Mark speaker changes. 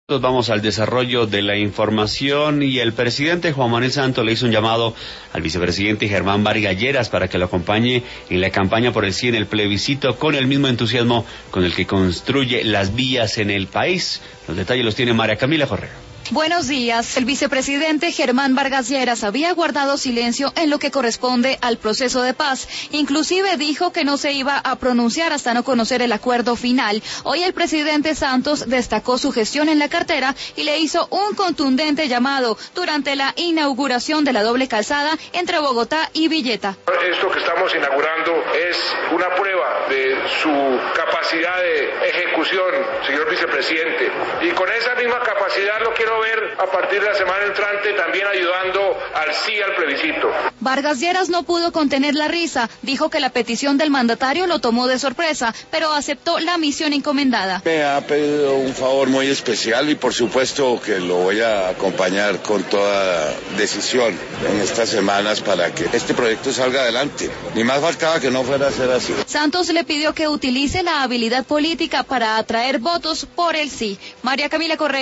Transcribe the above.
Speaker 1: Vamos al desarrollo de la información y el presidente Juan Manuel Santos le hizo un llamado al vicepresidente Germán Vargas Lleras para que lo acompañe en la campaña por el sí en el plebiscito con el mismo entusiasmo con el que construye las vías en el país. Los detalles los tiene María Camila Correa.
Speaker 2: Buenos días. El vicepresidente Germán Vargas Lleras había guardado silencio en lo que corresponde al proceso de paz. Inclusive dijo que no se iba a pronunciar hasta no conocer el acuerdo final. Hoy el presidente Santos destacó su gestión en la cartera y le hizo un contundente llamado durante la inauguración de la doble calzada entre Bogotá y Villeta.
Speaker 3: Esto que estamos inaugurando es una prueba de su capacidad de ejecución, señor vicepresidente. Y con esa misma capacidad lo quiero ver a partir de la semana entrante también ayudando al sí al plebiscito.
Speaker 2: Vargas Lleras no pudo contener la risa, dijo que la petición del mandatario lo tomó de sorpresa, pero aceptó la misión encomendada.
Speaker 4: Me ha pedido un favor muy especial y por supuesto que lo voy a acompañar con toda decisión en estas semanas para que este proyecto salga adelante. Ni más faltaba que no fuera a ser así.
Speaker 2: Santos le pidió que utilice la habilidad política para atraer votos por el sí. María Camila Correa.